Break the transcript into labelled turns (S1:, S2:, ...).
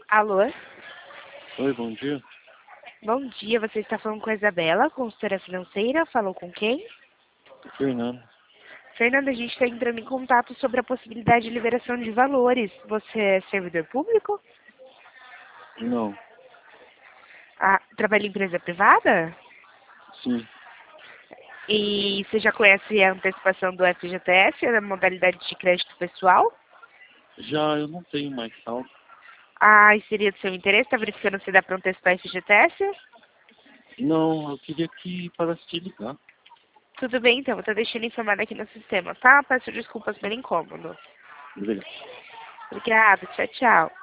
S1: Alô?
S2: Oi, bom dia.
S1: Bom dia, você está falando com a Isabela, consultora financeira. Falou com quem?
S2: Fernando.
S1: Fernanda, a gente está entrando em contato sobre a possibilidade de liberação de valores. Você é servidor público?
S2: Não.
S1: Ah, trabalha em empresa privada?
S2: Sim.
S1: E você já conhece a antecipação do FGTS, a modalidade de crédito pessoal?
S2: Já eu não tenho mais saldo.
S1: Ah, e seria do seu interesse? Está verificando se dá para antecipar FGTS?
S2: Não, eu queria que parasse de ligar.
S1: Tudo bem, então. Eu estou deixando informado aqui no sistema, tá? Peço desculpas pelo incômodo.
S2: Obrigado.
S1: Obrigada. Tchau, tchau.